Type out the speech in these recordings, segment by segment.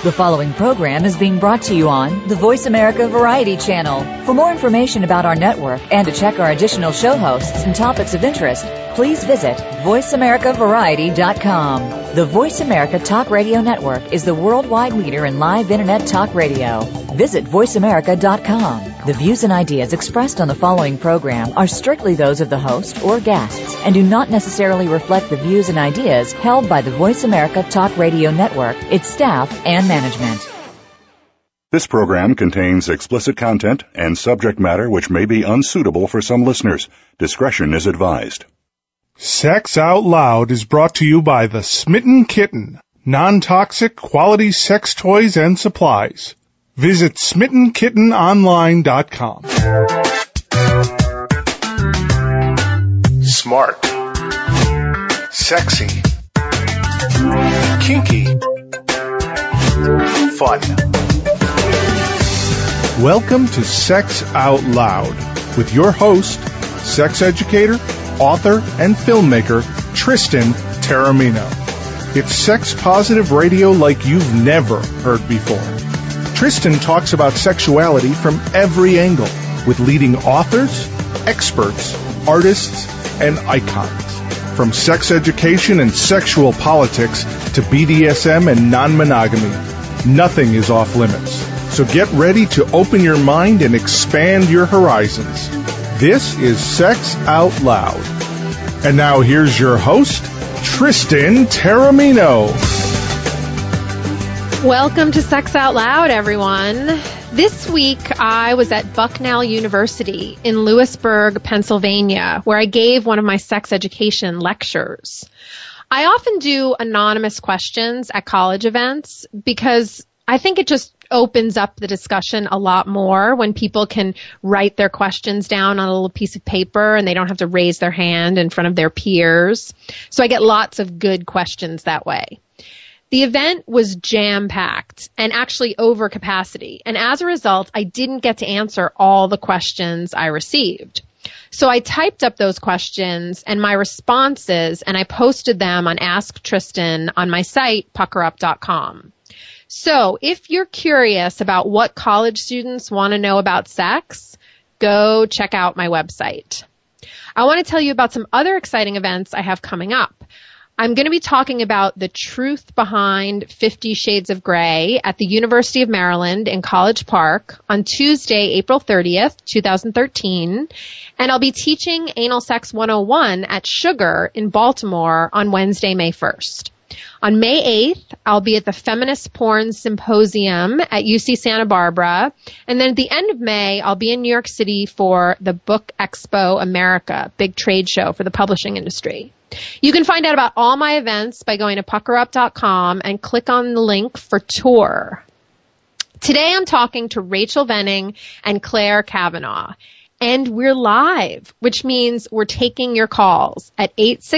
The following program is being brought to you on the Voice America Variety Channel. For more information about our network and to check our additional show hosts and topics of interest, please visit voiceamericavariety.com. The Voice America Talk Radio Network is the worldwide leader in live Internet talk radio. Visit voiceamerica.com. The views and ideas expressed on the following program are strictly those of the host or guests and do not necessarily reflect the views and ideas held by the Voice America Talk Radio Network, its staff, and management. This program contains explicit content and subject matter which may be unsuitable for some listeners. Discretion is advised. Sex Out Loud is brought to you by the Smitten Kitten, non-toxic quality sex toys and supplies. Visit SmittenKittenOnline.com. Smart. Sexy. Kinky. Fun. Welcome to Sex Out Loud with your host, sex educator, author, and filmmaker, Tristan Taormino. It's sex-positive radio like you've never heard before. Tristan talks about sexuality from every angle with leading authors, experts, artists, and icons. From sex education and sexual politics to BDSM and non-monogamy, nothing is off limits. So get ready to open your mind and expand your horizons. This is Sex Out Loud. And now here's your host, Tristan Taormino. Welcome to Sex Out Loud, everyone. This week, I was at Bucknell University in Lewisburg, Pennsylvania, where I gave one of my sex education lectures. I often do anonymous questions at college events because I think it just opens up the discussion a lot more when people can write their questions down on a little piece of paper and they don't have to raise their hand in front of their peers. So I get lots of good questions that way. The event was jam-packed and actually over capacity. And as a result, I didn't get to answer all the questions I received. So I typed up those questions and my responses and I posted them on Ask Tristan on my site, puckerup.com. So if you're curious about what college students want to know about sex, go check out my website. I want to tell you about some other exciting events I have coming up. I'm going to be talking about the truth behind 50 Shades of Grey at the University of Maryland in College Park on Tuesday, April 30th, 2013. And I'll be teaching Anal Sex 101 at Sugar in Baltimore on Wednesday, May 1st. On May 8th, I'll be at the Feminist Porn Symposium at UC Santa Barbara. And then at the end of May, I'll be in New York City for the Book Expo America, big trade show for the publishing industry. You can find out about all my events by going to puckerup.com and click on the link for tour. Today I'm talking to Rachel Venning and Claire Cavanaugh. And we're live, which means we're taking your calls at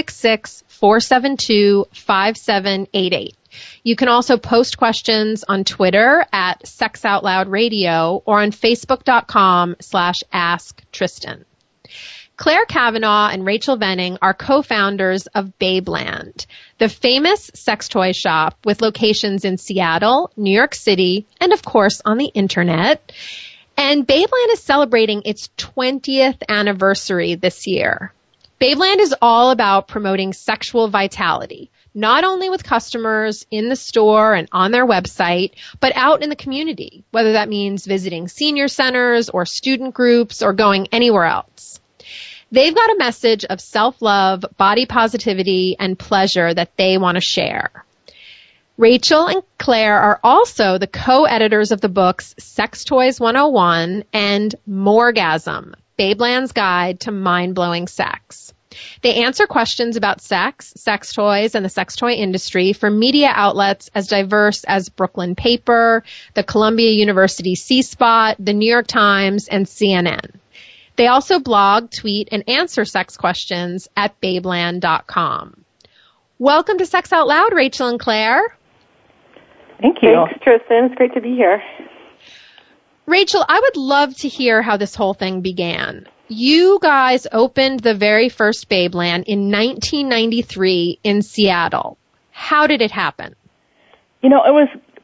866-472-5788. You can also post questions on Twitter at Sex Out Loud Radio or on Facebook.com/AskTristan. Claire Cavanaugh and Rachel Venning are co-founders of Babeland, the famous sex toy shop with locations in Seattle, New York City, and of course on the internet. And Babeland is celebrating its 20th anniversary this year. Babeland is all about promoting sexual vitality, not only with customers in the store and on their website, but out in the community, whether that means visiting senior centers or student groups or going anywhere else. They've got a message of self-love, body positivity, and pleasure that they want to share. Rachel and Claire are also the co-editors of the books Sex Toys 101 and Morgasm, Babeland's Guide to Mind-Blowing Sex. They answer questions about sex, sex toys, and the sex toy industry for media outlets as diverse as Brooklyn Paper, the Columbia University C-Spot, the New York Times, and CNN. They also blog, tweet, and answer sex questions at babeland.com. Welcome to Sex Out Loud, Rachel and Claire. Thank you. Thanks, Tristan. It's great to be here. Rachel, I would love to hear how this whole thing began. You guys opened the very first Babeland in 1993 in Seattle. How did it happen? You know, it was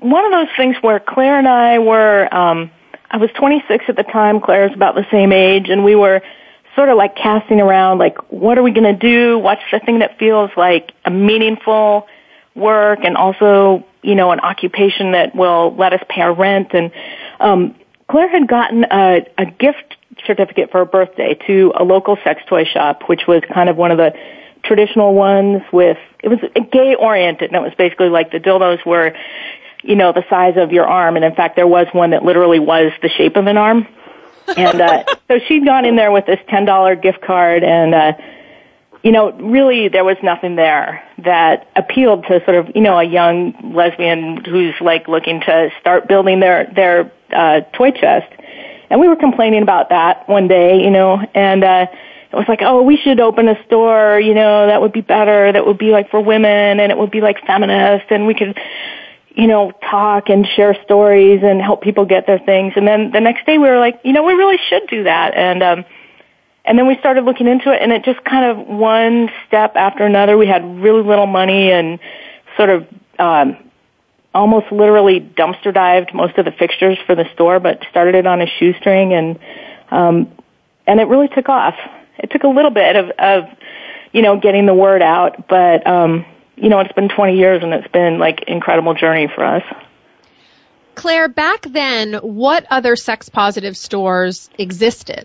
one of those things where Claire and I were, I was 26 at the time, Claire was about the same age, and we were sort of like casting around, like, what are we going to do? What's the thing that feels like a meaningful work and also, you know, an occupation that will let us pay our rent? And Claire had gotten a gift certificate for her birthday to a local sex toy shop, which was kind of one of the traditional ones with, it was gay oriented, and it was basically like the dildos were, you know, the size of your arm, and in fact there was one that literally was the shape of an arm. And so she'd gone in there with this $10 gift card, and you know, really there was nothing there that appealed to sort of, you know, a young lesbian who's like looking to start building their toy chest. And we were complaining about that one day, you know, and it was like, oh, we should open a store, you know, that would be better, that would be like for women, and it would be like feminist, and we could, you know, talk and share stories and help people get their things. And then the next day we were like, you know, we really should do that. And then we started looking into it, and it just kind of one step after another. We had really little money and sort of almost literally dumpster dived most of the fixtures for the store, but started it on a shoestring, and it really took off. It took a little bit of you know, getting the word out, but you know, it's been 20 years, and it's been like incredible journey for us. Claire, back then, what other sex-positive stores existed?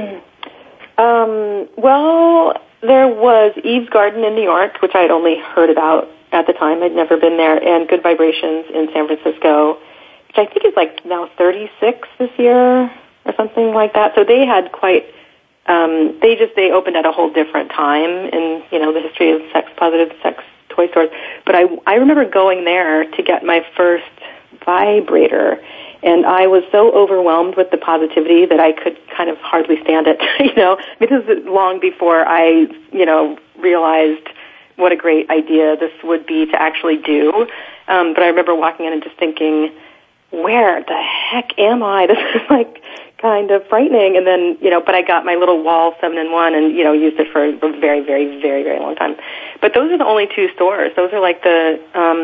Well, there was Eve's Garden in New York, which I had only heard about at the time. I'd never been there, and Good Vibrations in San Francisco, which I think is like now 36 this year or something like that. So they had quite, they opened at a whole different time in, you know, the history of sex-positive sex toy stores. But I remember going there to get my first vibrator, and I was so overwhelmed with the positivity that I could kind of hardly stand it, you know. This is long before I, you know, realized what a great idea this would be to actually do. But I remember walking in and just thinking, where the heck am I? This is like kind of frightening. And then, you know, but I got my little Wall 7-in-1 and, you know, used it for a very, very, very, very long time. But those are the only two stores. Those are like the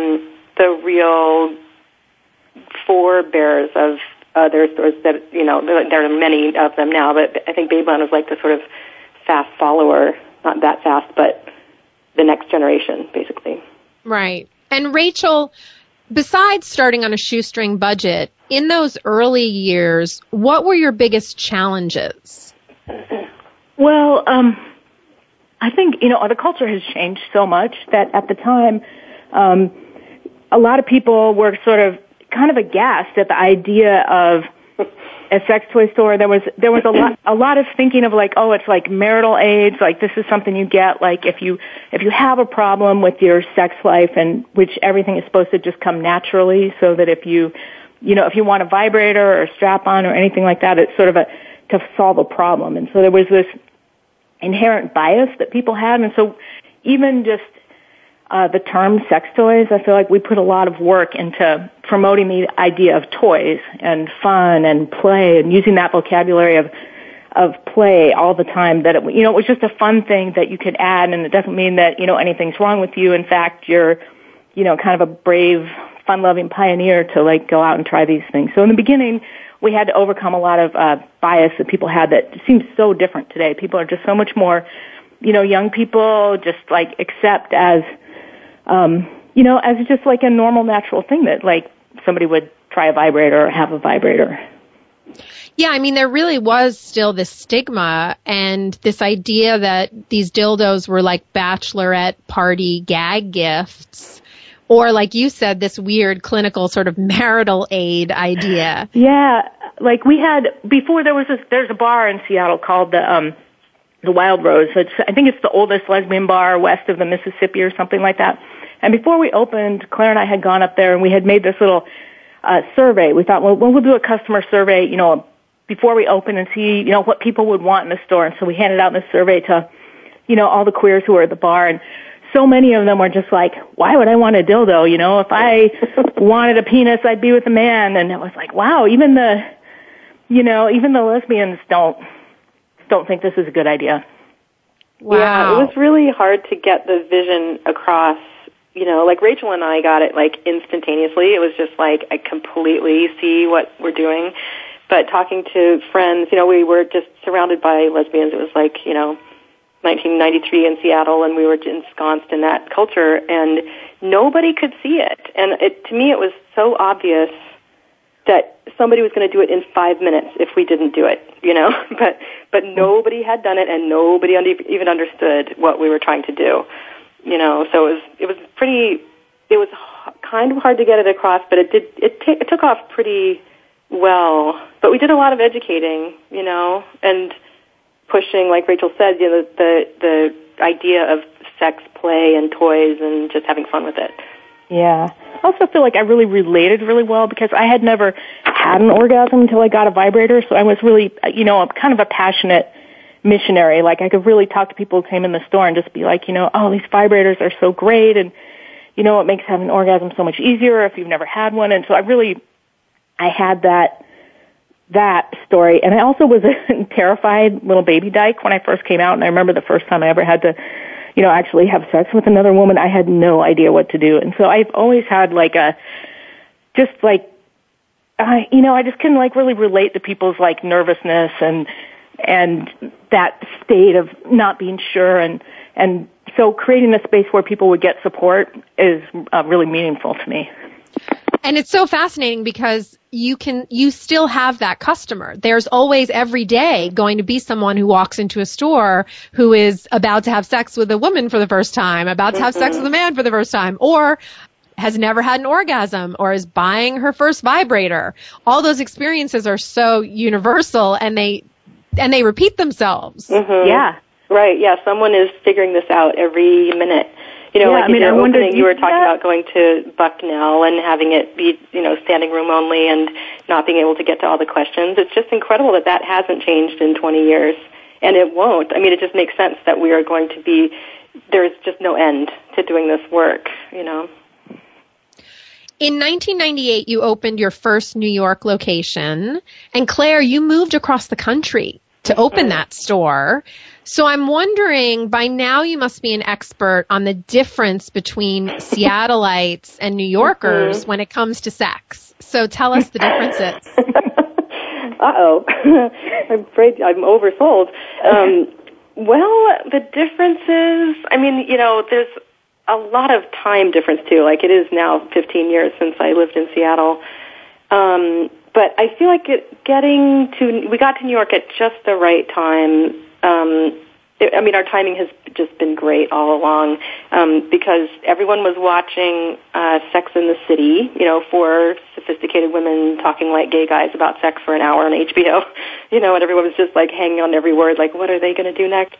real forebears of other stores that, you know, there are many of them now, but I think Babeland was like the sort of fast follower, not that fast, but the next generation, basically. Right. And Rachel, besides starting on a shoestring budget, in those early years, what were your biggest challenges? Well, I think, you know, the culture has changed so much that at the time, a lot of people were sort of kind of aghast at the idea of a sex toy store. There was a lot of thinking of like, oh, it's like marital aids, like this is something you get, like if you have a problem with your sex life, and which everything is supposed to just come naturally, so that if you want a vibrator or a strap-on or anything like that, it's sort of to solve a problem. And so there was this inherent bias that people had, and so even just the term sex toys, I feel like we put a lot of work into promoting the idea of toys and fun and play, and using that vocabulary of play all the time, that it was just a fun thing that you could add, and it doesn't mean that, you know, anything's wrong with you. In fact, you're, you know, kind of a brave, fun-loving pioneer to like go out and try these things. So in the beginning, we had to overcome a lot of bias that people had that seems so different today. People are just so much more, you know, young people just like accept as you know, as just like a normal, natural thing that like somebody would try a vibrator or have a vibrator. Yeah, I mean, there really was still this stigma and this idea that these dildos were like bachelorette party gag gifts, or like you said, this weird clinical sort of marital aid idea. Yeah, like we had, before there's a bar in Seattle called the Wild Rose. I think it's the oldest lesbian bar west of the Mississippi or something like that. And before we opened, Claire and I had gone up there and we had made this little survey. We thought, well, we'll do a customer survey, you know, before we open and see, you know, what people would want in the store. And so we handed out this survey to, you know, all the queers who were at the bar. And so many of them were just like, why would I want a dildo? You know, if I wanted a penis, I'd be with a man. And it was like, wow, even the lesbians don't think this is a good idea. Wow. Yeah, it was really hard to get the vision across you know, like Rachel and I got it like instantaneously. It was just like I completely see what we're doing. But talking to friends, you know, we were just surrounded by lesbians. It was like, you know, 1993 in Seattle, and we were ensconced in that culture, and nobody could see it. And to me, it was so obvious that somebody was going to do it in 5 minutes if we didn't do it, you know. But nobody had done it, and nobody even understood what we were trying to do, you know. So it was kind of hard to get it across, but it took off pretty well. But we did a lot of educating, you know, and pushing, like Rachel said, you know, the idea of sex play and toys and just having fun with it. Yeah. I also feel like I really related really well because I had never had an orgasm until I got a vibrator, so I was really, you know, I'm kind of a passionate missionary. Like, I could really talk to people who came in the store and just be like, you know, oh, these vibrators are so great, and, you know, it makes having an orgasm so much easier if you've never had one. And so I had that story. And I also was a terrified little baby dyke when I first came out, and I remember the first time I ever had to, you know, actually have sex with another woman, I had no idea what to do. And so I've always had like I just can like really relate to people's like nervousness and that state of not being sure. And so creating a space where people would get support is really meaningful to me. And it's so fascinating because you still have that customer. There's always every day going to be someone who walks into a store who is about to have sex with a woman for the first time, about to have sex with a man for the first time, or has never had an orgasm, or is buying her first vibrator. All those experiences are so universal, and they repeat themselves. Mm-hmm. Yeah. Right, yeah, someone is figuring this out every minute. You know, yeah, like in your opening, you were talking about going to Bucknell and having it be, you know, standing room only and not being able to get to all the questions. It's just incredible that hasn't changed in 20 years, and it won't. I mean, it just makes sense that we are going to be, there's just no end to doing this work, you know. In 1998, you opened your first New York location, and Claire, you moved across the country to open that store. So I'm wondering, by now you must be an expert on the difference between Seattleites and New Yorkers when it comes to sex. So tell us the differences. Uh-oh. I'm afraid I'm oversold. Well, the differences, I mean, you know, there's a lot of time difference, too. Like, it is now 15 years since I lived in Seattle. But I feel like we got to New York at just the right time. I mean, our timing has just been great all along, because everyone was watching Sex and the City, you know, 4 sophisticated women talking like gay guys about sex for an hour on HBO, you know, and everyone was just like hanging on every word, like, what are they going to do next?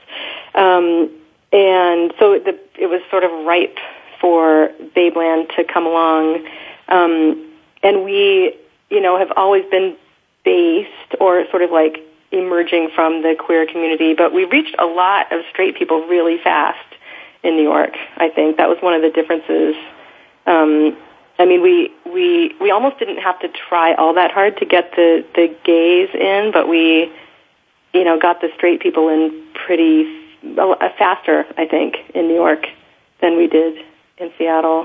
And so it was sort of ripe for Babeland to come along, and we, you know, have always been based or sort of like emerging from the queer community, but we reached a lot of straight people really fast in New York. I think that was one of the differences. I mean, we almost didn't have to try all that hard to get the gays in, but we, you know, got the straight people in pretty faster, I think, in New York than we did in Seattle.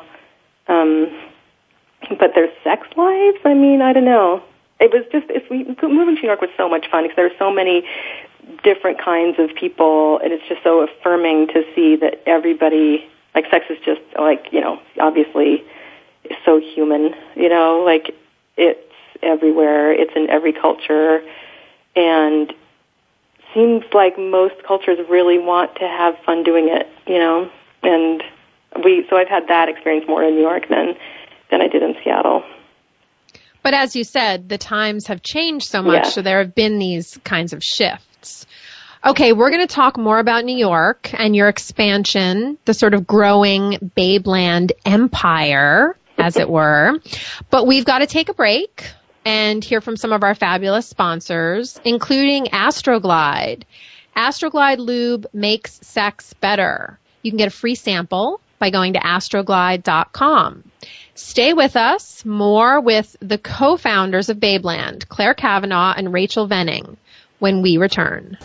But their sex lives, I mean, I don't know. It was just, moving to New York was so much fun because there were so many different kinds of people, and it's just so affirming to see that everybody, like, sex is just, like, you know, obviously so human, you know, like, it's everywhere, it's in every culture, and seems like most cultures really want to have fun doing it, you know, and so I've had that experience more in New York than I did in Seattle. But as you said, the times have changed so much, so there have been these kinds of shifts. Okay, we're going to talk more about New York and your expansion, the sort of growing Babeland empire, as it were. But we've got to take a break and hear from some of our fabulous sponsors, including Astroglide. Astroglide Lube makes sex better. You can get a free sample by going to astroglide.com. Stay with us. More with the co-founders of Babeland, Claire Cavanaugh and Rachel Venning, when we return.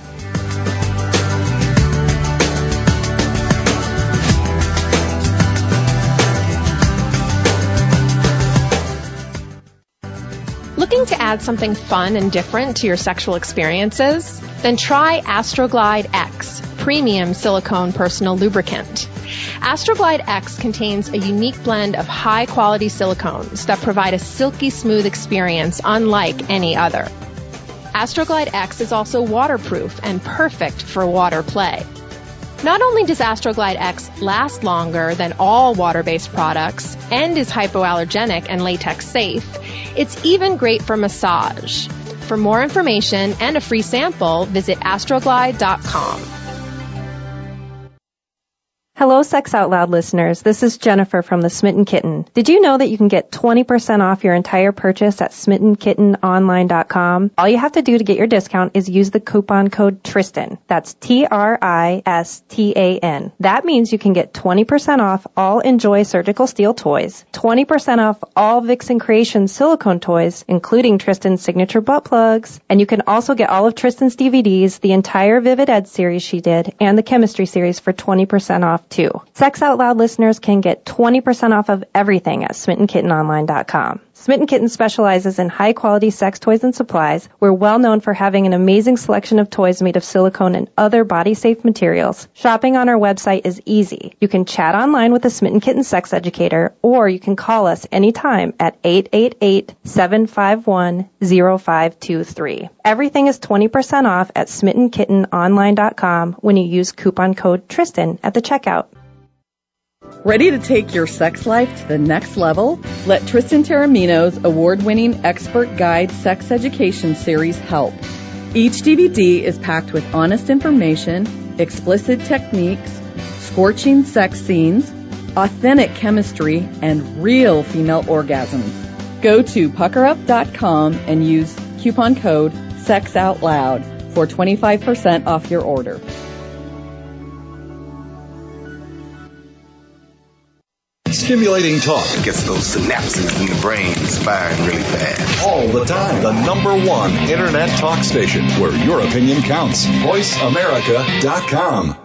Looking to add something fun and different to your sexual experiences? Then try Astroglide X, premium silicone personal lubricant. Astroglide X contains a unique blend of high-quality silicones that provide a silky smooth experience unlike any other. Astroglide X is also waterproof and perfect for water play. Not only does Astroglide X last longer than all water-based products and is hypoallergenic and latex safe, it's even great for massage. For more information and a free sample, visit astroglide.com. Hello, Sex Out Loud listeners. This is Jennifer from the Smitten Kitten. Did you know that you can get 20% off your entire purchase at SmittenKittenOnline.com? All you have to do to get your discount is use the coupon code Tristan. That's TRISTAN. That means you can get 20% off all Enjoy surgical steel toys, 20% off all Vixen Creations silicone toys, including Tristan's signature butt plugs, and you can also get all of Tristan's DVDs, the entire Vivid Ed series she did, and the chemistry series for 20% off too. Sex Out Loud listeners can get 20% off of everything at SmittenKittenOnline.com. Smitten Kitten specializes in high-quality sex toys and supplies. We're well known for having an amazing selection of toys made of silicone and other body-safe materials. Shopping on our website is easy. You can chat online with a Smitten Kitten sex educator, or you can call us anytime at 888-751-0523. Everything is 20% off at SmittenKittenOnline.com when you use coupon code Tristan at the checkout. Ready to take your sex life to the next level? Let Tristan Taormino's award-winning expert guide sex education series help. Each DVD is packed with honest information, explicit techniques, scorching sex scenes, authentic chemistry, and real female orgasms. Go to puckerup.com and use coupon code SEXOUTLOUD for 25% off your order. Stimulating talk gets those synapses in the brain firing really fast. All the time. The #1 internet talk station where your opinion counts. VoiceAmerica.com.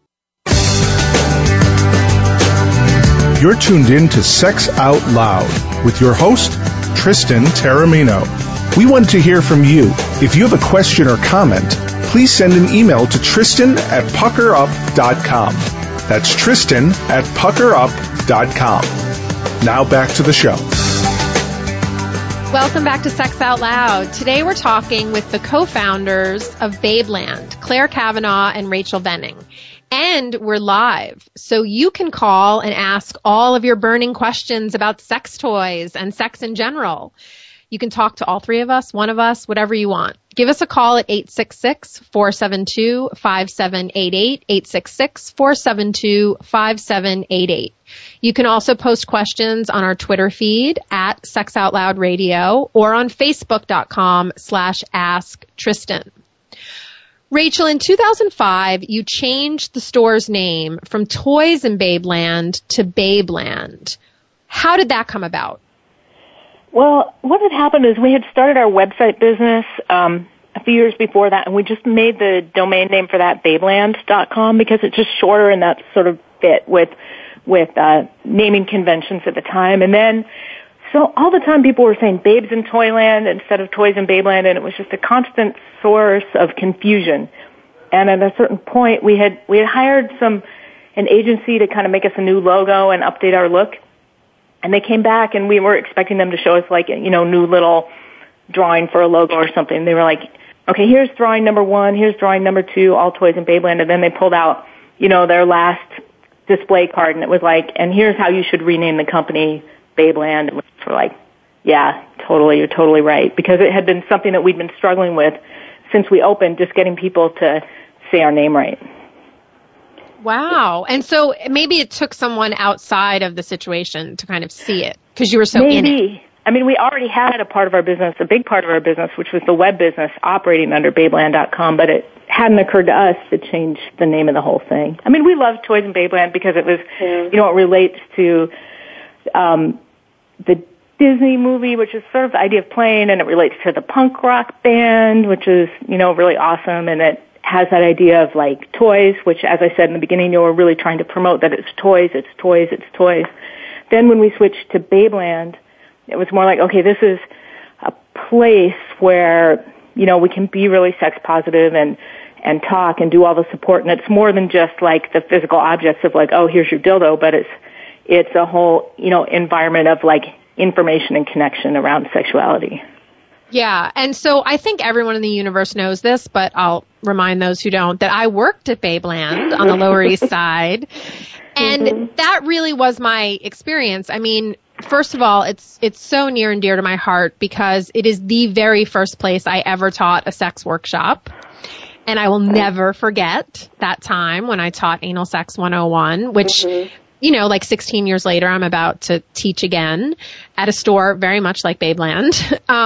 You're tuned in to Sex Out Loud with your host, Tristan Taormino. We want to hear from you. If you have a question or comment, please send an email to Tristan@puckerup.com. That's Tristan@puckerup.com. Now back to the show. Welcome back to Sex Out Loud. Today we're talking with the co-founders of Babeland, Claire Cavanaugh and Rachel Venning. And we're live, so you can call and ask all of your burning questions about sex toys and sex in general. You can talk to all three of us, one of us, whatever you want. Give us a call at 866-472-5788, 866-472-5788. You can also post questions on our Twitter feed at Sex Out Loud Radio or on Facebook.com/AskTristan. Rachel, in 2005, you changed the store's name from Toys in Babeland to Babeland. How did that come about? Well, what had happened is we had started our website business a few years before that, and we just made the domain name for that Babeland.com because it's just shorter and that sort of fit with naming conventions at the time. And then, so all the time people were saying Babes in Toyland instead of Toys in Babeland, and it was just a constant source of confusion. And at a certain point, we had hired an agency to kind of make us a new logo and update our look. And they came back, and we were expecting them to show us, like, new little drawing for a logo or something. They were like, okay, here's drawing number 1, here's drawing number 2, all Toys in Babeland. And then they pulled out, their last display card, and it was like, and here's how you should rename the company Babeland. And we're like, yeah, totally, you're totally right. Because it had been something that we'd been struggling with since we opened, just getting people to say our name right. Wow. And so maybe it took someone outside of the situation to kind of see it because you were so in it. I mean, we already had a part of our business, a big part of our business, which was the web business operating under Babeland.com, but it hadn't occurred to us to change the name of the whole thing. I mean, we love Toys in Babeland because it was, it relates to the Disney movie, which is sort of the idea of playing, and it relates to the punk rock band, which is, really awesome, and it has that idea of like toys, which, as I said in the beginning, we're really trying to promote that it's toys, it's toys, it's toys. Then when we switched to Babeland, it was more like, okay, this is a place where, you know, we can be really sex positive and talk and do all the support, and it's more than just like the physical objects of like, oh, here's your dildo, but it's a whole, you know, environment of like information and connection around sexuality. Yeah, and so I think everyone in the universe knows this, but I'll remind those who don't that I worked at Babeland on the Lower East Side, and that really was my experience. I mean, first of all, it's so near and dear to my heart because it is the very first place I ever taught a sex workshop. And I will never forget that time when I taught Anal Sex 101, which, you know, like 16 years later, I'm about to teach again at a store very much like Babeland.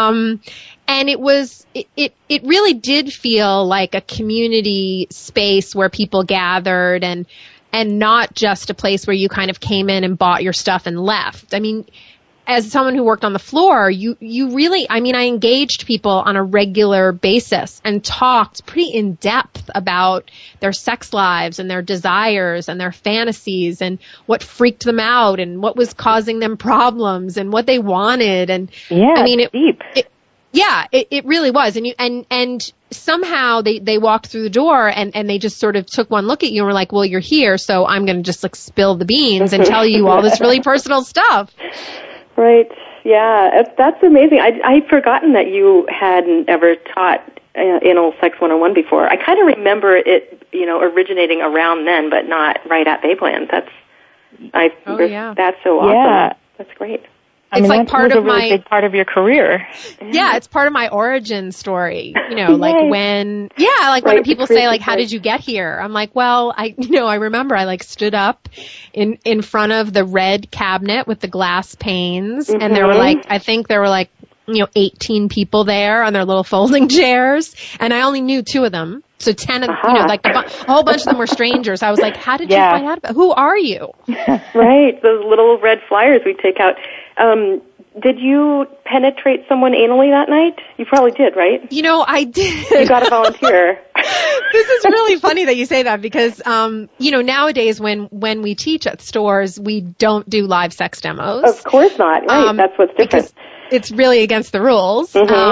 And it really did feel like a community space where people gathered and not just a place where you kind of came in and bought your stuff and left. I mean, as someone who worked on the floor, you really, I mean, I engaged people on a regular basis and talked pretty in depth about their sex lives and their desires and their fantasies and what freaked them out and what was causing them problems and what they wanted. And yeah, I mean, deep. It really was. And somehow they walked through the door and they just sort of took one look at you and were like, well, you're here, so I'm going to just like spill the beans and tell you all this really personal stuff. Right. Yeah, that's amazing. I'd forgotten that you hadn't ever taught Anal Sex 101 before. I kind of remember it, you know, originating around then, but not right at Babeland. That's so awesome. Yeah. That's great. I mean, like part of really big part of your career. Yeah, it's part of my origin story. You know, like when people say like, how did you get here? I'm like, well, I remember I like stood up in front of the red cabinet with the glass panes and there were like, I think there were like, you know, 18 people there on their little folding chairs and I only knew 2 of them. So 10 of, you know, like a whole bunch of them were strangers. I was like, how did you find out about, who are you? Right. Those little red flyers we take out. Did you penetrate someone anally that night? You probably did, right? You know, I did. You got to volunteer. This is really funny that you say that because, you know, nowadays when we teach at stores, we don't do live sex demos. Of course not. Right. That's what's different. Because it's really against the rules.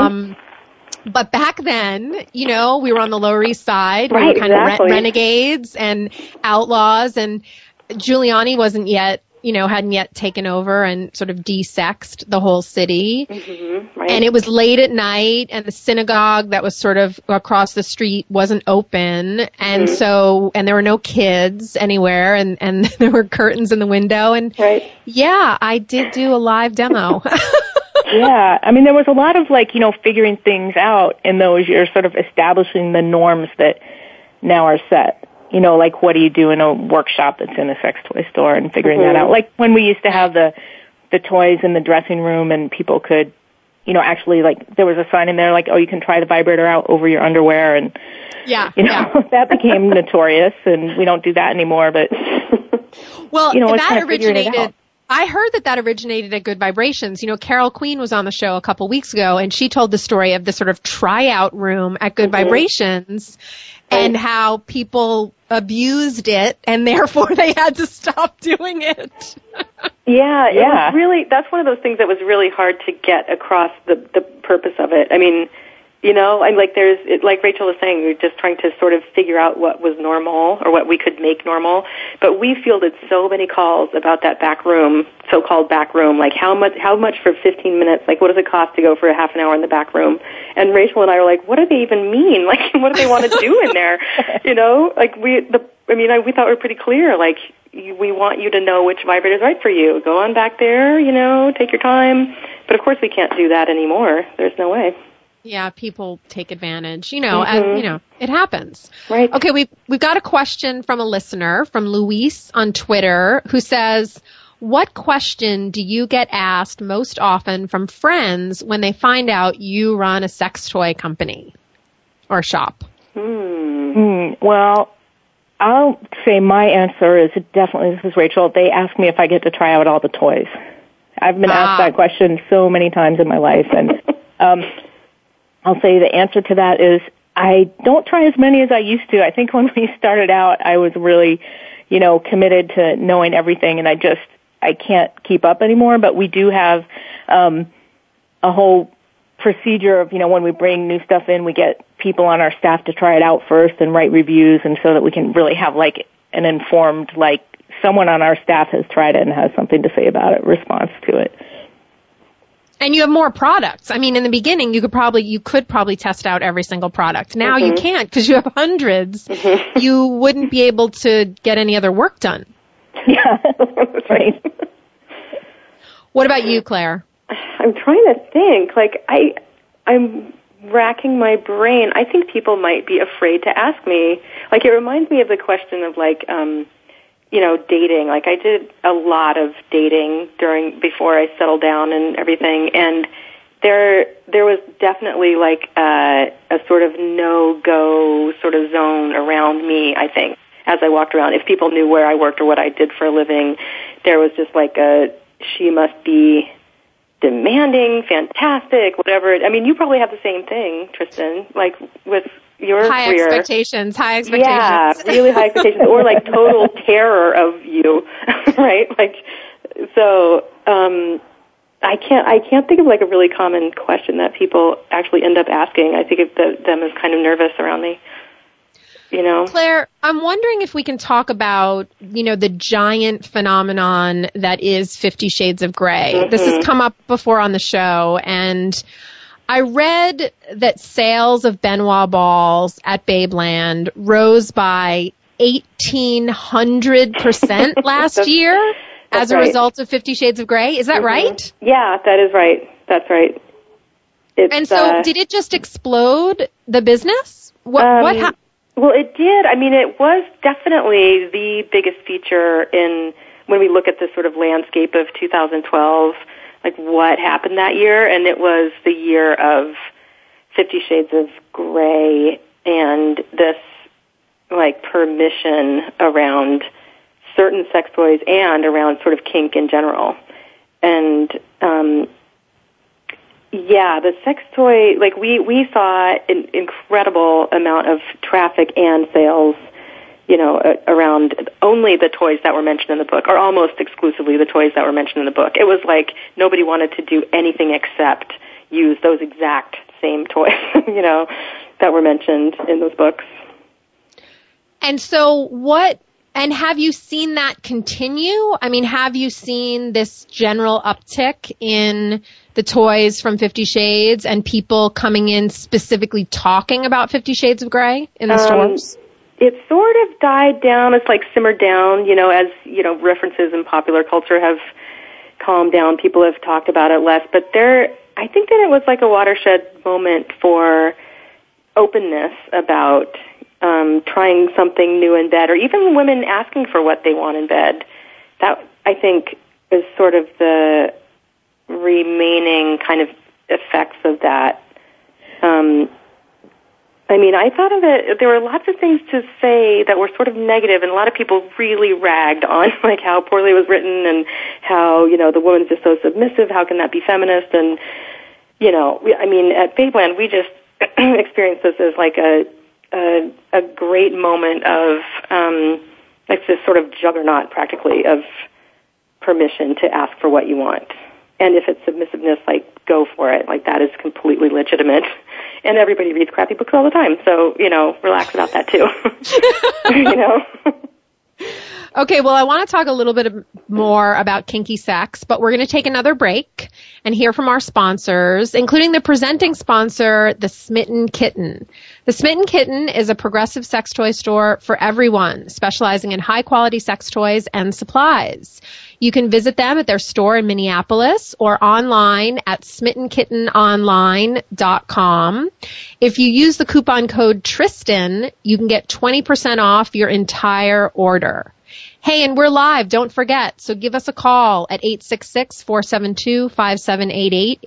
But back then, you know, we were on the Lower East Side. We were kind of renegades and outlaws, and Giuliani hadn't yet taken over and sort of de-sexed the whole city. And it was late at night, and the synagogue that was sort of across the street wasn't open, and so, and there were no kids anywhere, and there were curtains in the window, and yeah, I did do a live demo. Yeah, I mean, there was a lot of like, you know, figuring things out in those years, sort of establishing the norms that now are set. You know, like what do you do in a workshop that's in a sex toy store and figuring that out. Like when we used to have the toys in the dressing room and people could, you know, actually like there was a sign in there like, oh, you can try the vibrator out over your underwear and, you know, that became notorious and we don't do that anymore, but, well, you know, that originated. I heard that originated at Good Vibrations. You know, Carol Queen was on the show a couple weeks ago, and she told the story of the sort of tryout room at Good Vibrations and how people abused it, and therefore they had to stop doing it. Yeah, it was really, that's one of those things that was really hard to get across the purpose of it. I mean, you know, and like like Rachel was saying, we were just trying to sort of figure out what was normal or what we could make normal. But we fielded so many calls about that back room, so-called back room, like how much for 15 minutes? Like what does it cost to go for a half an hour in the back room? And Rachel and I were like, what do they even mean? Like what do they want to do in there? You know, like we thought we were pretty clear, like we want you to know which vibrator is right for you. Go on back there, you know, take your time. But of course we can't do that anymore. There's no way. Yeah, people take advantage, you know, and, you know, it happens. Right. Okay, we've got a question from a listener, from Luis on Twitter, who says, what question do you get asked most often from friends when they find out you run a sex toy company or shop? Well, I'll say my answer is definitely, this is Rachel, they ask me if I get to try out all the toys. I've been asked that question so many times in my life, and I'll say the answer to that is I don't try as many as I used to. I think when we started out, I was really, you know, committed to knowing everything, and I can't keep up anymore. But we do have a whole procedure of, when we bring new stuff in, we get people on our staff to try it out first and write reviews, and so that we can really have like an informed, like someone on our staff has tried it and has something to say about it, response to it. And you have more products. I mean, in the beginning, you could probably test out every single product. Now you can't because you have hundreds. You wouldn't be able to get any other work done. Yeah, that's right. What about you, Claire? I'm trying to think. Like, I'm racking my brain. I think people might be afraid to ask me. Like, it reminds me of the question of, like, dating. Like, I did a lot of dating before I settled down and everything, and there was definitely, like, a sort of no-go sort of zone around me, I think, as I walked around. If people knew where I worked or what I did for a living, there was just like she must be demanding, fantastic, whatever. I mean, you probably have the same thing, Tristan, like with your career. High expectations. Yeah, really high expectations, or like total terror of you, right? Like, so, I can't think of like a really common question that people actually end up asking. I think of them as kind of nervous around me. Claire, I'm wondering if we can talk about, the giant phenomenon that is 50 Shades of Grey. This has come up before on the show, and I read that sales of Benoit balls at Babeland rose by 1,800% last year as a result of 50 Shades of Grey. Is that right? Yeah, that is right. That's right. And so did it just explode the business? What happened? Well, it did. I mean, it was definitely the biggest feature when we look at the sort of landscape of 2012, like what happened that year, and it was the year of 50 Shades of Grey and this, like, permission around certain sex toys and around sort of kink in general. And, yeah, the sex toy, like we saw an incredible amount of traffic and sales, around only the toys that were mentioned in the book, or almost exclusively the toys that were mentioned in the book. It was like nobody wanted to do anything except use those exact same toys, that were mentioned in those books. And so and have you seen that continue? I mean, have you seen this general uptick in the toys from 50 Shades and people coming in specifically talking about 50 Shades of Grey in the stores? It sort of died down. It's like simmered down, as, references in popular culture have calmed down. People have talked about it less. But I think that it was like a watershed moment for openness about trying something new in bed, or even women asking for what they want in bed. That, I think, is sort of the remaining kind of effects of that. I mean, I thought of it, there were lots of things to say that were sort of negative, and a lot of people really ragged on, like, how poorly it was written and how, the woman's just so submissive, how can that be feminist? And, I mean, at Babeland, we just experienced this as like a great moment of, like this sort of juggernaut, practically, of permission to ask for what you want. And if it's submissiveness, like, go for it. Like, that is completely legitimate. And everybody reads crappy books all the time, so, relax about that, too. Okay, well, I want to talk a little bit more about kinky sex, but we're going to take another break and hear from our sponsors, including the presenting sponsor, The Smitten Kitten. The Smitten Kitten is a progressive sex toy store for everyone, specializing in high-quality sex toys and supplies. You can visit them at their store in Minneapolis or online at smittenkittenonline.com. If you use the coupon code Tristan, you can get 20% off your entire order. Hey, and we're live, don't forget. So give us a call at 866-472-5788,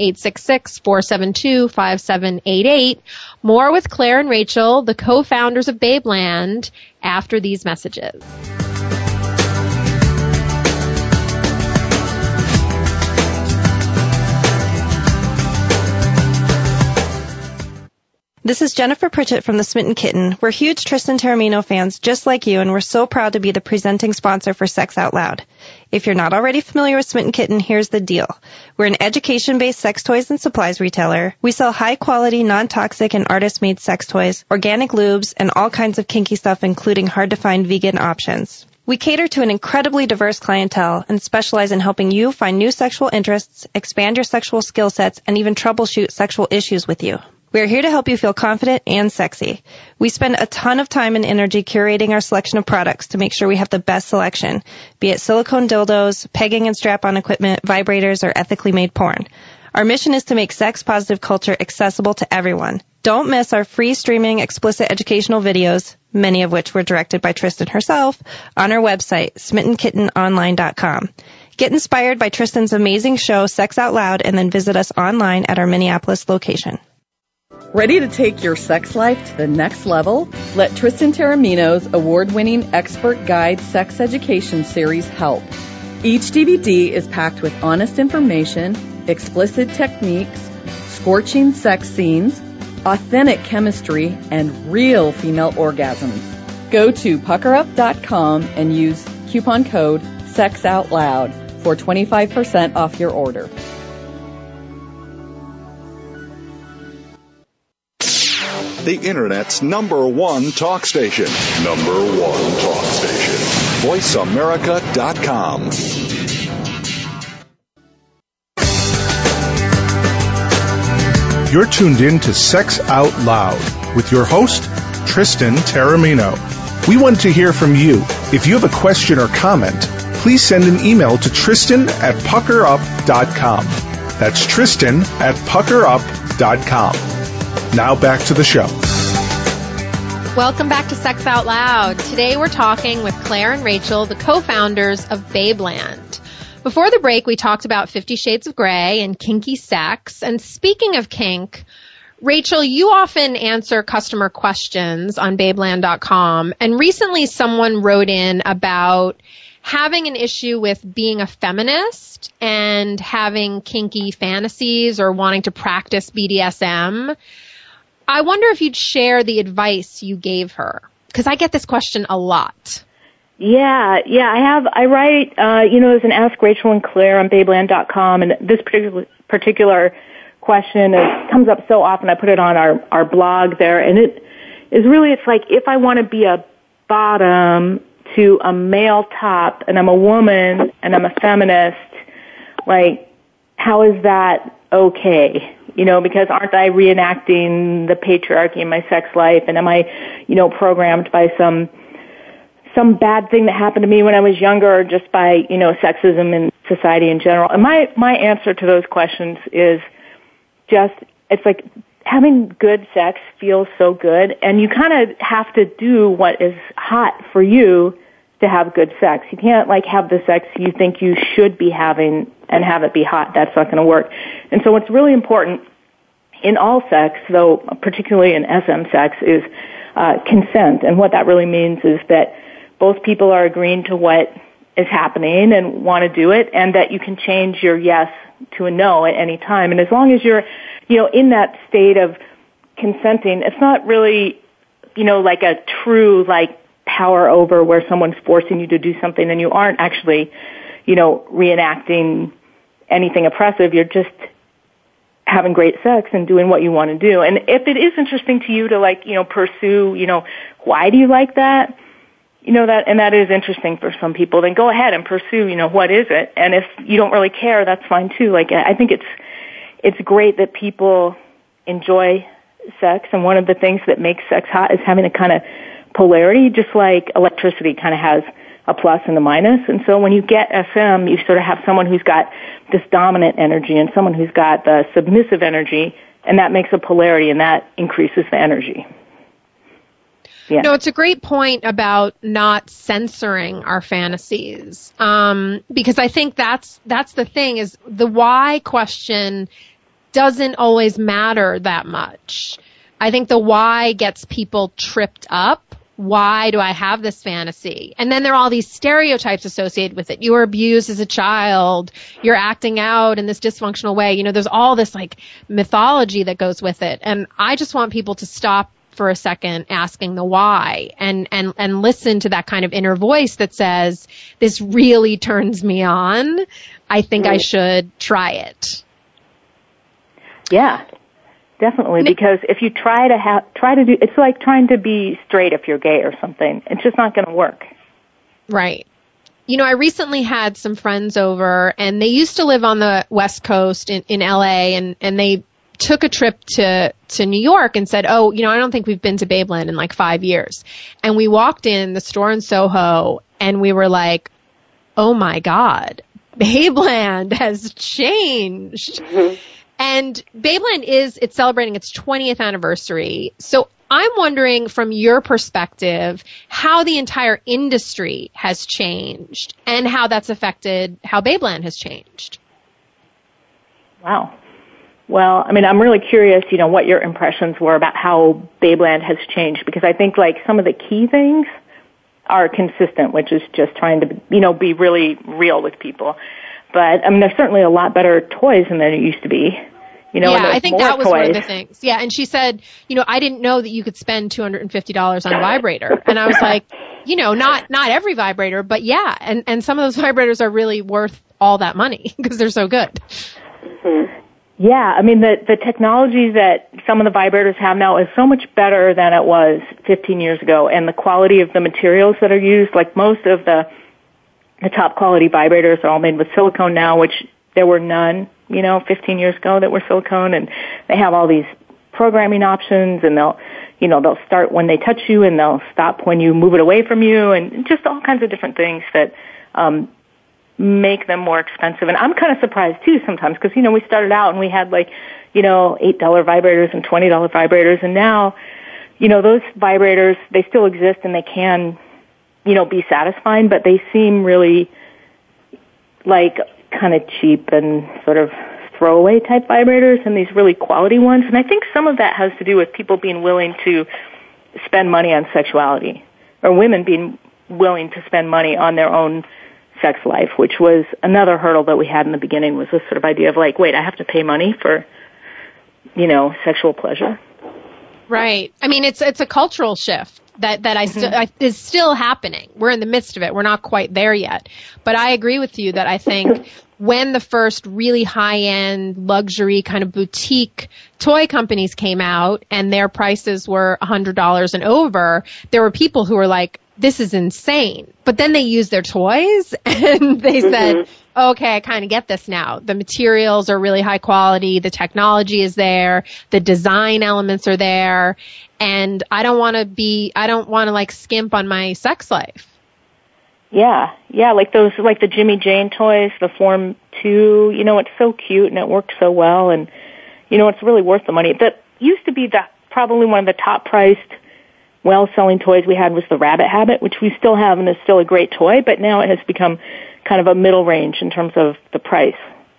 866-472-5788. More with Claire and Rachel, the co-founders of Babeland, after these messages. This is Jennifer Pritchett from The Smitten Kitten. We're huge Tristan Taormino fans just like you, and we're so proud to be the presenting sponsor for Sex Out Loud. If you're not already familiar with Smitten Kitten, here's the deal. We're an education-based sex toys and supplies retailer. We sell high-quality, non-toxic, and artist-made sex toys, organic lubes, and all kinds of kinky stuff, including hard-to-find vegan options. We cater to an incredibly diverse clientele and specialize in helping you find new sexual interests, expand your sexual skill sets, and even troubleshoot sexual issues with you. We are here to help you feel confident and sexy. We spend a ton of time and energy curating our selection of products to make sure we have the best selection, be it silicone dildos, pegging and strap-on equipment, vibrators, or ethically made porn. Our mission is to make sex-positive culture accessible to everyone. Don't miss our free streaming explicit educational videos, many of which were directed by Tristan herself, on our website, smittenkittenonline.com. Get inspired by Tristan's amazing show, Sex Out Loud, and then visit us online at our Minneapolis location. Ready to take your sex life to the next level? Let Tristan Taormino's award-winning expert guide sex education series help. Each DVD is packed with honest information, explicit techniques, scorching sex scenes, authentic chemistry, and real female orgasms. Go to puckerup.com and use coupon code SEXOUTLOUD for 25% off your order. The Internet's #1 talk station. #1 talk station. VoiceAmerica.com. You're tuned in to Sex Out Loud with your host, Tristan Taormino. We want to hear from you. If you have a question or comment, please send an email to Tristan@puckerup.com. That's Tristan@puckerup.com. Now back to the show. Welcome back to Sex Out Loud. Today we're talking with Claire and Rachel, the co-founders of Babeland. Before the break, we talked about 50 Shades of Grey and kinky sex. And speaking of kink, Rachel, you often answer customer questions on Babeland.com. And recently someone wrote in about having an issue with being a feminist and having kinky fantasies or wanting to practice BDSM. I wonder if you'd share the advice you gave her, because I get this question a lot. Yeah, I write, as an Ask Rachel and Claire on Babeland.com, and this particular question comes up so often. I put it on our blog there, and it is really, it's like, if I want to be a bottom to a male top, and I'm a woman, and I'm a feminist, like, how is that okay? Because aren't I reenacting the patriarchy in my sex life, and am I, programmed by some bad thing that happened to me when I was younger, or just by, sexism in society in general? And my answer to those questions is just, it's like having good sex feels so good, and you kind of have to do what is hot for you to have good sex. You can't have the sex you think you should be having and have it be hot. That's not going to work. And so what's really important in all sex, though particularly in SM sex, is consent. And what that really means is that both people are agreeing to what is happening and want to do it, and that you can change your yes to a no at any time. And as long as you're, in that state of consenting, it's not really, like a true, power over where someone's forcing you to do something and you aren't actually, reenacting anything oppressive. You're just having great sex and doing what you want to do. And if it is interesting to you to pursue, why do you like that? That is interesting for some people, then go ahead and pursue, what is it? And if you don't really care, that's fine too. I think it's great that people enjoy sex, and one of the things that makes sex hot is having a kind of polarity, just like electricity kind of has a plus and a minus. And so when you get SM, you sort of have someone who's got this dominant energy and someone who's got the submissive energy, and that makes a polarity, and that increases the energy. Yeah. No, it's a great point about not censoring our fantasies, because I think that's the thing, is the why question doesn't always matter that much. I think the why gets people tripped up why do I have this fantasy? And then there are all these stereotypes associated with it. You were abused as a child. You're acting out in this dysfunctional way. You know, there's all this like mythology that goes with it. And I just want people to stop for a second asking the why and listen to that kind of inner voice that says, this really turns me on. I think I should try it. Yeah. Definitely, because if you try to do, it's like trying to be straight if you're gay or something. It's just not going to work. Right. You know, I recently had some friends over, and they used to live on the West Coast in LA, and they took a trip to New York and said, oh, you know, I don't think we've been to Babeland in like 5 years. And we walked in the store in Soho, and we were like, oh my God, Babeland has changed. Mm-hmm. And Babeland it's celebrating its 20th anniversary. So I'm wondering from your perspective how the entire industry has changed and how that's affected how Babeland has changed. Wow. Well, I mean, I'm really curious, you know, what your impressions were about how Babeland has changed, because I think like some of the key things are consistent, which is just trying to, you know, be really real with people. But, I mean, there's certainly a lot better toys than there used to be. You know, yeah, I think that was toys. One of the things. Yeah, and she said, you know, I didn't know that you could spend $250 on a vibrator. And I was like, you know, not every vibrator, but yeah. And some of those vibrators are really worth all that money because they're so good. Mm-hmm. Yeah, I mean, the technology that some of the vibrators have now is so much better than it was 15 years ago. And the quality of the materials that are used, like most of the top quality vibrators are all made with silicone now, which there were none, you know, 15 years ago that were silicone, and they have all these programming options, and they'll start when they touch you and they'll stop when you move it away from you, and just all kinds of different things that make them more expensive. And I'm kind of surprised too sometimes, because, you know, we started out and we had like, you know, $8 vibrators and $20 vibrators, and now, you know, those vibrators, they still exist and they can, you know, be satisfying, but they seem really like kind of cheap and sort of throwaway type vibrators, and these really quality ones. And I think some of that has to do with people being willing to spend money on sexuality, or women being willing to spend money on their own sex life, which was another hurdle that we had in the beginning, was this sort of idea of like, wait, I have to pay money for, you know, sexual pleasure. Right. I mean, it's a cultural shift that is still happening. We're in the midst of it. We're not quite there yet. But I agree with you that I think when the first really high-end luxury kind of boutique toy companies came out and their prices were $100 and over, there were people who were like, this is insane. But then they used their toys and they said, okay, I kind of get this now. The materials are really high quality. The technology is there. The design elements are there. And I don't want to like skimp on my sex life. Yeah, like the Jimmy Jane toys, the Form 2, you know, it's so cute and it works so well, and, you know, it's really worth the money. That used to be probably one of the top priced, well-selling toys we had was the Rabbit Habit, which we still have and is still a great toy, but now it has become kind of a middle range in terms of the price,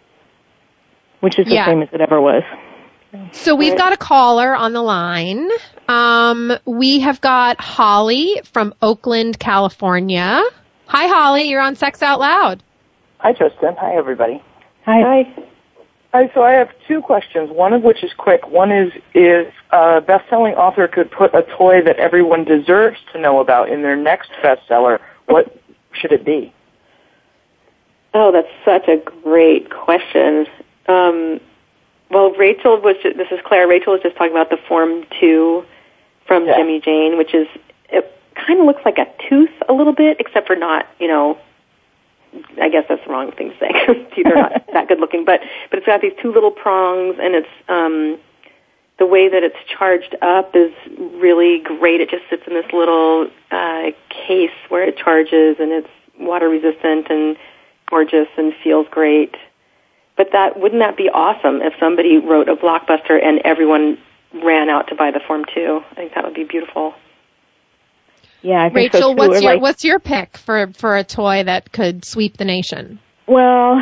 which is the same as it ever was. So we've got a caller on the line. We have got Holly from Oakland, California. Hi, Holly. You're on Sex Out Loud. Hi, Tristan. Hi, everybody. Hi. Hi, so I have two questions, one of which is quick. One is a best-selling author could put a toy that everyone deserves to know about in their next bestseller, what should it be? Oh, that's such a great question. Well, this is Claire. Rachel was just talking about the Form 2 from Jimmy Jane, which is, it kind of looks like a tooth a little bit, except for not, you know, I guess that's the wrong thing to say. Teeth are not that good looking, but it's got these two little prongs, and it's, the way that it's charged up is really great. It just sits in this little, case where it charges, and it's water resistant and gorgeous and feels great. But wouldn't that be awesome if somebody wrote a blockbuster and everyone ran out to buy the Form 2? I think that would be beautiful. Yeah, I think Rachel, so too. what's your pick for a toy that could sweep the nation? Well,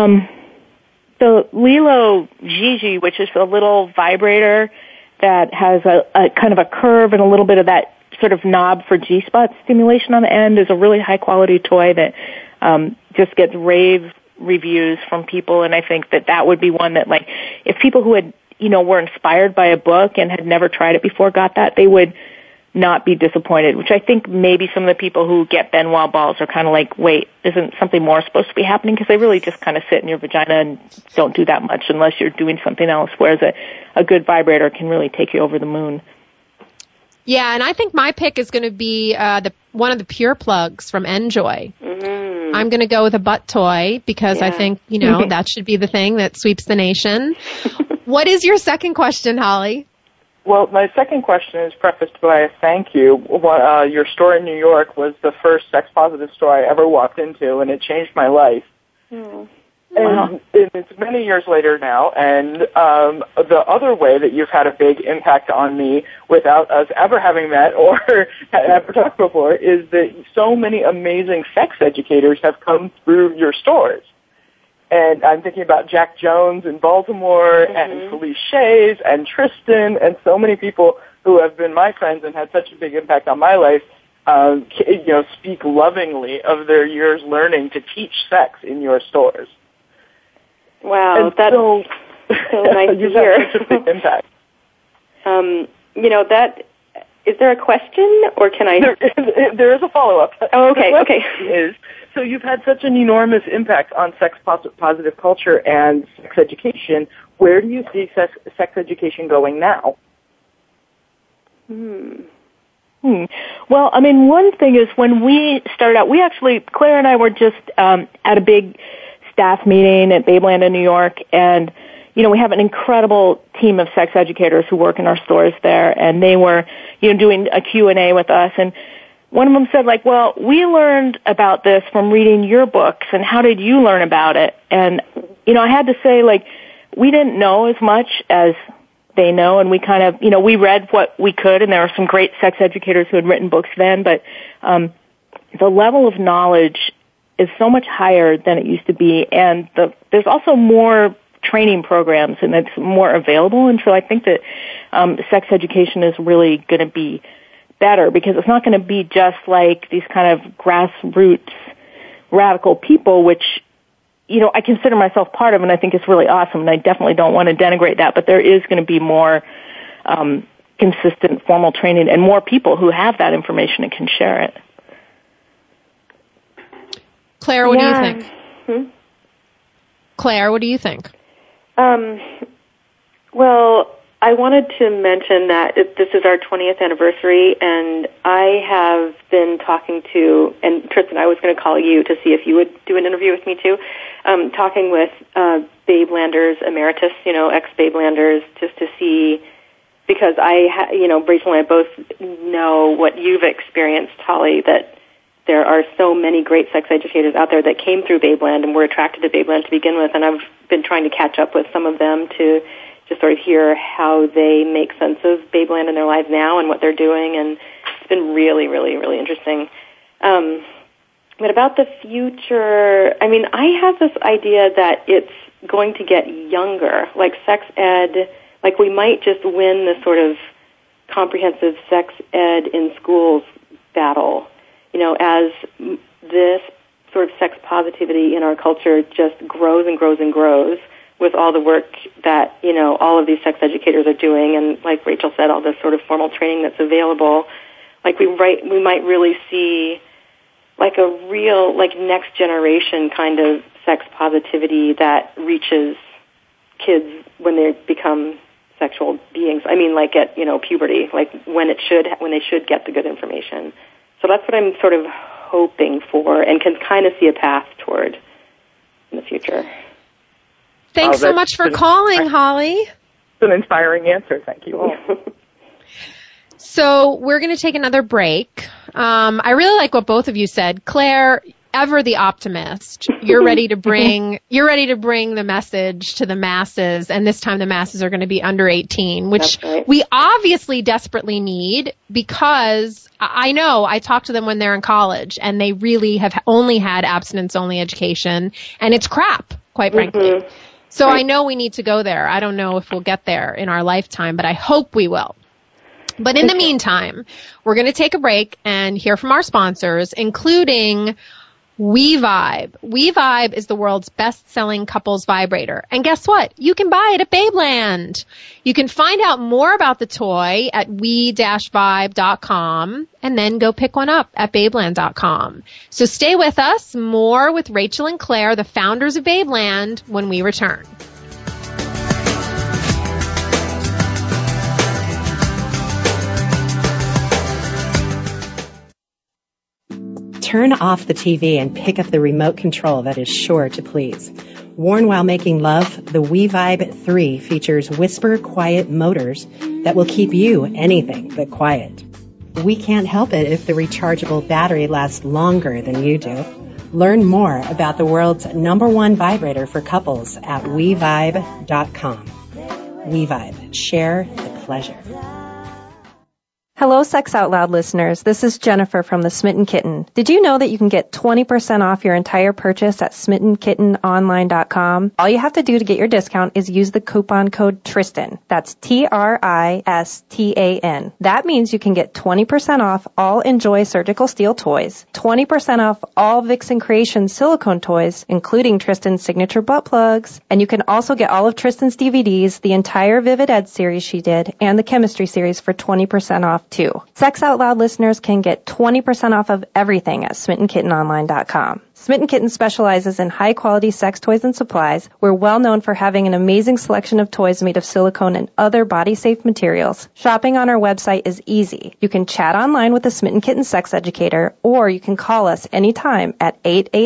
the Lilo Gigi, which is a little vibrator that has a kind of a curve and a little bit of that sort of knob for G-spot stimulation on the end is a really high-quality toy that just gets rave reviews from people, and I think that would be one that, like, if people who had, were inspired by a book and had never tried it before got that, they would not be disappointed, which I think maybe some of the people who get Ben Wa balls are kind of like, wait, isn't something more supposed to be happening? Because they really just kind of sit in your vagina and don't do that much unless you're doing something else, whereas a good vibrator can really take you over the moon. Yeah, and I think my pick is going to be one of the Pure Plugs from Enjoy. Mm-hmm. I'm going to go with a butt toy because I think, that should be the thing that sweeps the nation. What is your second question, Holly? Well, my second question is prefaced by a thank you. Your store in New York was the first sex-positive store I ever walked into, and it changed my life. Mm. And it's many years later now, and the other way that you've had a big impact on me without us ever having met or ever talked before is that so many amazing sex educators have come through your stores. And I'm thinking about Jack Jones in Baltimore and Felice Shays and Tristan and so many people who have been my friends and had such a big impact on my life, speak lovingly of their years learning to teach sex in your stores. Wow, and that's so nice to hear. Such a big impact. Is there a question, or can I? There is a follow-up. Oh, okay. So you've had such an enormous impact on sex-positive culture and sex education. Where do you see sex education going now? Well, I mean, one thing is when we started out, Claire and I were just at a big staff meeting at Babeland in New York, and we have an incredible team of sex educators who work in our stores there, and they were, doing a Q&A with us, and one of them said, like, well, we learned about this from reading your books, and how did you learn about it? And, I had to say, like, we didn't know as much as they know, and we kind of, we read what we could, and there were some great sex educators who had written books then, but the level of knowledge is so much higher than it used to be, and there's also more training programs, and it's more available, and so I think that sex education is really going to be better, because it's not going to be just like these kind of grassroots radical people, which, I consider myself part of, and I think it's really awesome, and I definitely don't want to denigrate that, but there is going to be more consistent formal training and more people who have that information and can share it. Claire, what do you think? Claire, what do you think? Well, I wanted to mention that this is our 20th anniversary, and I have been talking to, and Tristan, I was going to call you to see if you would do an interview with me too, talking with Babelanders emeritus, ex-Babelanders, just to see, because Rachel and I both know what you've experienced, Holly, that there are so many great sex educators out there that came through Babeland and were attracted to Babeland to begin with, and I've been trying to catch up with some of them to just sort of hear how they make sense of Babeland in their lives now and what they're doing, and it's been really, really, really interesting. But about the future, I mean, I have this idea that it's going to get younger, like sex ed, like we might just win this sort of comprehensive sex ed in schools battle, as this sort of sex positivity in our culture just grows and grows and grows with all the work that, all of these sex educators are doing, and like Rachel said, all this sort of formal training that's available. Like we might really see like a real, like next generation kind of sex positivity that reaches kids when they become sexual beings. I mean, like at, puberty, like when they should get the good information. So that's what I'm sort of hoping for and can kind of see a path toward in the future. Thanks so much for calling, Holly. It's an inspiring answer. Thank you. So we're going to take another break. I really like what both of you said. Claire, ever the optimist. You're ready to bring the message to the masses, and this time the masses are going to be under 18, which we obviously desperately need, because I know I talk to them when they're in college and they really have only had abstinence-only education, and it's crap, quite frankly. So I know we need to go there. I don't know if we'll get there in our lifetime, but I hope we will. But in the meantime, we're going to take a break and hear from our sponsors, including WeVibe. WeVibe is the world's best-selling couples vibrator. And guess what? You can buy it at Babeland. You can find out more about the toy at we-vibe.com and then go pick one up at Babeland.com. So stay with us. More with Rachel and Claire, the founders of Babeland, when we return. Turn off the TV and pick up the remote control that is sure to please. Worn while making love, the WeVibe 3 features whisper quiet motors that will keep you anything but quiet. We can't help it if the rechargeable battery lasts longer than you do. Learn more about the world's #1 vibrator for couples at WeVibe.com. WeVibe. Share the pleasure. Hello, Sex Out Loud listeners. This is Jennifer from the Smitten Kitten. Did you know that you can get 20% off your entire purchase at SmittenKittenOnline.com? All you have to do to get your discount is use the coupon code Tristan. That's TRISTAN. That means you can get 20% off all Enjoy surgical steel toys, 20% off all Vixen Creations silicone toys, including Tristan's signature butt plugs, and you can also get all of Tristan's DVDs, the entire Vivid Ed series she did, and the chemistry series for 20% off too. Sex Out Loud listeners can get 20% off of everything at SmittenKittenOnline.com. Smitten Kitten specializes in high-quality sex toys and supplies. We're well known for having an amazing selection of toys made of silicone and other body-safe materials. Shopping on our website is easy. You can chat online with a Smitten Kitten sex educator, or you can call us anytime at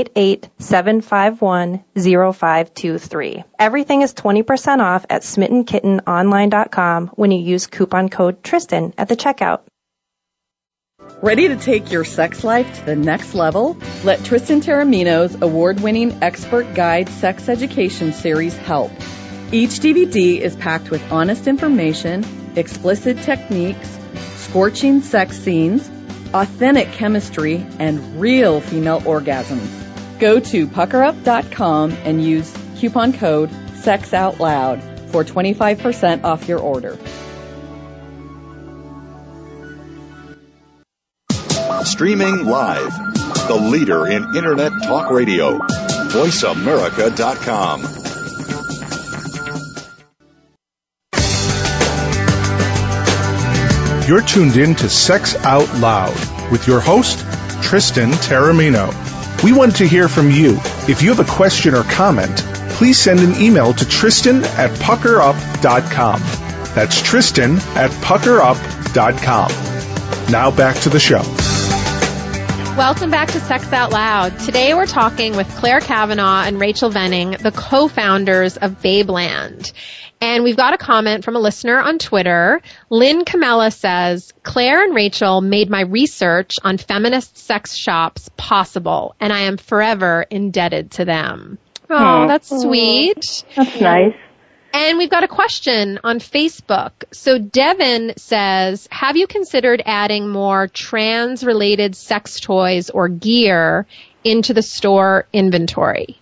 888-751-0523. Everything is 20% off at SmittenKittenOnline.com when you use coupon code Tristan at the checkout. Ready to take your sex life to the next level? Let Tristan Taormino's award-winning expert guide sex education series help. Each DVD is packed with honest information, explicit techniques, scorching sex scenes, authentic chemistry, and real female orgasms. Go to puckerup.com and use coupon code SEXOUTLOUD for 25% off your order. Streaming live, the leader in Internet talk radio, VoiceAmerica.com. You're tuned in to Sex Out Loud with your host, Tristan Taormino. We want to hear from you. If you have a question or comment, please send an email to Tristan@puckerup.com. That's Tristan@puckerup.com. Now back to the show. Welcome back to Sex Out Loud. Today we're talking with Claire Cavanaugh and Rachel Venning, the co-founders of Babeland. And we've got a comment from a listener on Twitter. Lynn Camella says, Claire and Rachel made my research on feminist sex shops possible, and I am forever indebted to them. Oh, that's sweet. That's nice. And we've got a question on Facebook. So Devin says, have you considered adding more trans-related sex toys or gear into the store inventory?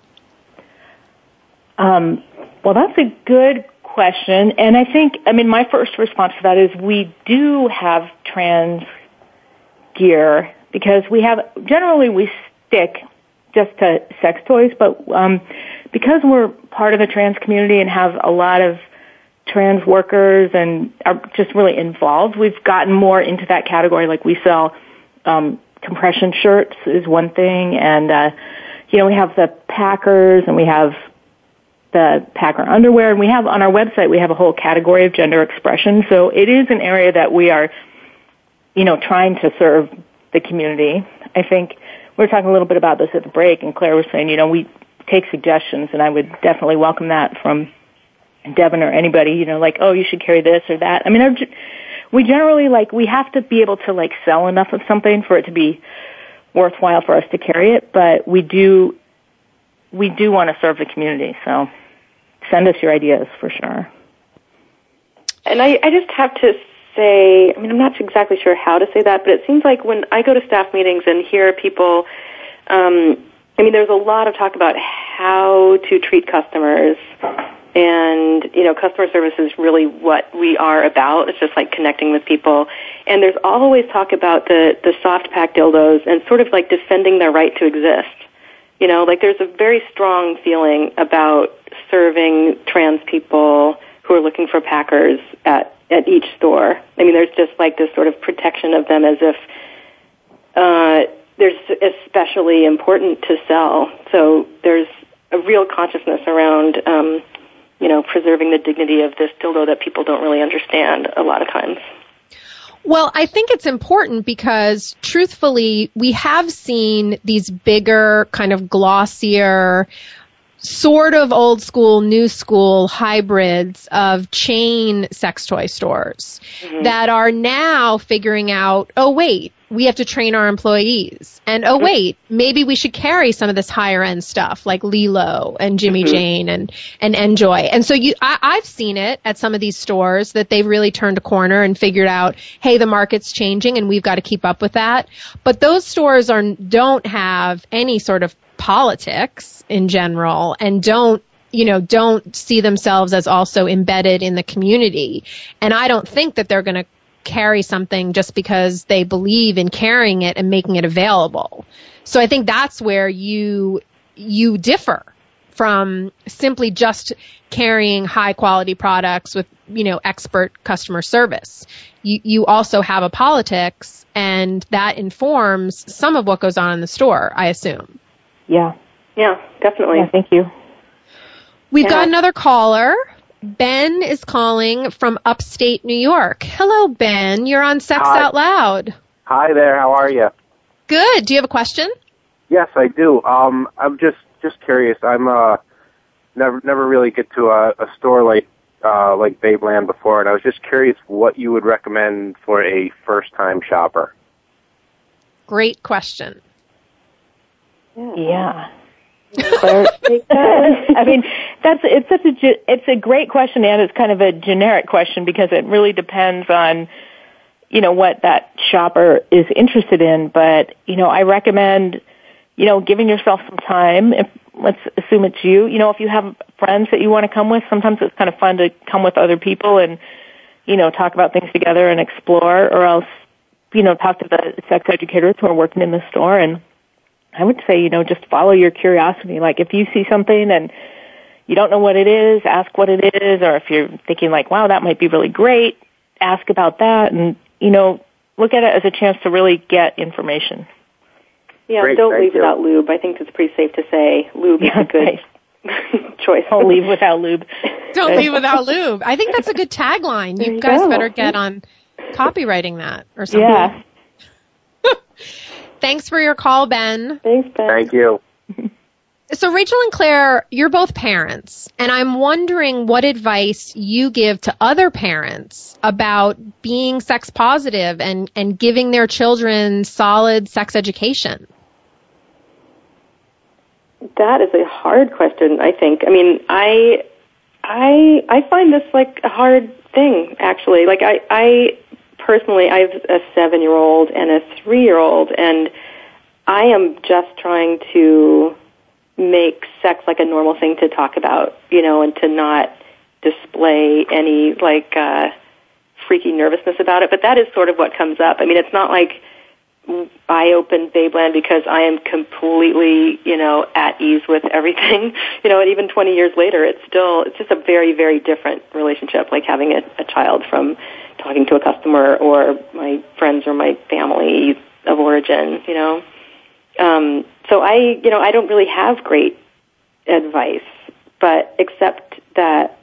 Well, that's a good question. And I think, my first response to that is we do have trans gear because we stick just to sex toys, but because we're part of the trans community and have a lot of trans workers and are just really involved, we've gotten more into that category. Like we sell compression shirts is one thing, and we have the Packers and we have the Packer underwear, and we have on our website we have a whole category of gender expression. So it is an area that we are, trying to serve the community. I think we were talking a little bit about this at the break, and Claire was saying, we take suggestions, and I would definitely welcome that from Devin or anybody, you should carry this or that. We generally, we have to be able to, sell enough of something for it to be worthwhile for us to carry it, but we do want to serve the community, so send us your ideas for sure. And I just have to say, I'm not exactly sure how to say that, but it seems like when I go to staff meetings and hear people, there's a lot of talk about how to treat customers And, customer service is really what we are about. It's just like connecting with people. And there's always talk about the soft pack dildos and sort of like defending their right to exist. There's a very strong feeling about serving trans people who are looking for packers at each store. I mean, there's just like this sort of protection of them as if they're especially important to sell. So there's a real consciousness around, preserving the dignity of this dildo that people don't really understand a lot of times. Well, I think it's important because, truthfully, we have seen these bigger, kind of glossier, sort of old school, new school hybrids of chain sex toy stores that are now figuring out, oh, wait, we have to train our employees. And, oh, wait, maybe we should carry some of this higher end stuff like Lilo and Jimmy Jane and Enjoy. And so I've seen it at some of these stores that they've really turned a corner and figured out, hey, the market's changing and we've got to keep up with that. But those stores don't have any sort of politics in general and don't see themselves as also embedded in the community. And I don't think that they're going to carry something just because they believe in carrying it and making it available. So I think that's where you differ from simply just carrying high quality products with, expert customer service. You also have a politics, and that informs some of what goes on in the store, I assume. Yeah. Yeah, definitely. Yeah, thank you. We've got another caller. Ben is calling from upstate New York. Hello, Ben. You're on Sex Out Loud. Hi there. How are you? Good. Do you have a question? Yes, I do. I'm just curious. I'm never really get to a store like Babeland before, and I was just curious what you would recommend for a first-time shopper. Great question. Yeah. Claire, I mean, it's a great question, and it's kind of a generic question because it really depends on, what that shopper is interested in. But, I recommend, giving yourself some time. Let's assume it's you. If you have friends that you want to come with, sometimes it's kind of fun to come with other people and, talk about things together and explore, or else, talk to the sex educators who are working in the store. And I would say, just follow your curiosity. Like if you see something and you don't know what it is, ask what it is. Or if you're thinking like, wow, that might be really great, ask about that. And, look at it as a chance to really get information. Yeah, Great, don't leave without lube. I think it's pretty safe to say lube is a good choice. Don't leave without lube. Don't leave without lube. I think that's a good tagline. You guys better get on copywriting that or something. Yeah. Thanks for your call, Ben. Thanks, Ben. Thank you. So Rachel and Claire, you're both parents, and I'm wondering what advice you give to other parents about being sex positive and giving their children solid sex education. That is a hard question, I think. I mean, I find this like a hard thing, actually. Like I personally, I have a 7-year-old and a 3-year-old, and I am just trying to make sex like a normal thing to talk about, and to not display any freaky nervousness about it. But that is sort of what comes up. I mean, it's not like I opened Babeland because I am completely, at ease with everything. And even 20 years later, it's just a very, very different relationship, like having a child from talking to a customer or my friends or my family of origin, So I don't really have great advice, but except that,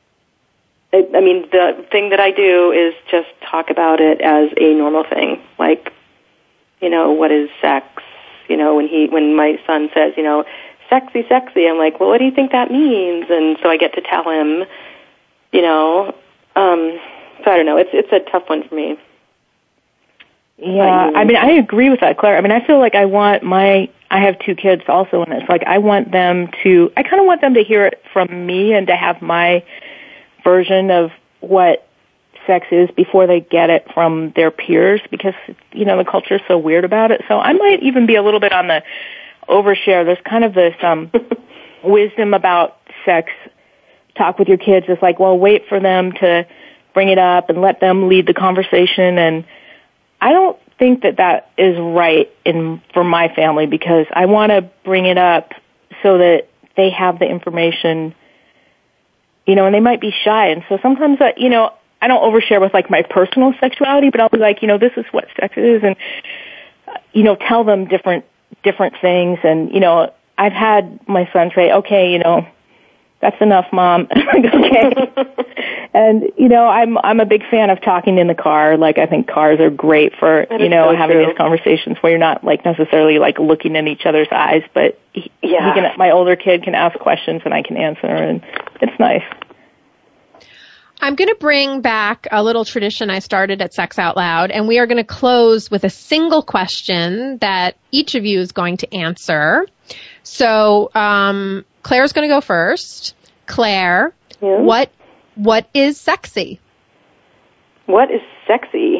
the thing that I do is just talk about it as a normal thing. Like, what is sex? When my son says, sexy, I'm like, well, what do you think that means? And so I get to tell him, so I don't know. It's a tough one for me. Yeah, I agree with that, Claire. I feel like I have 2 kids also, and it's like I kind of want them to hear it from me and to have my version of what sex is before they get it from their peers, because, the culture is so weird about it. So I might even be a little bit on the overshare. There's kind of this wisdom about sex talk with your kids is like, well, wait for them to bring it up and let them lead the conversation. And I don't think that is right for my family, because I want to bring it up so that they have the information, and they might be shy. And so sometimes, I don't overshare with like my personal sexuality, but I'll be like, this is what sex is, and, tell them different things. And, I've had my son say, okay, that's enough, Mom. I'm like, okay. And, I'm a big fan of talking in the car. Like, I think cars are great for, having these conversations where you're not, like, necessarily, like, looking in each other's eyes, but my older kid can ask questions and I can answer, and it's nice. I'm going to bring back a little tradition I started at Sex Out Loud, and we are going to close with a single question that each of you is going to answer. So, Claire's going to go first. Claire, what is sexy? What is sexy?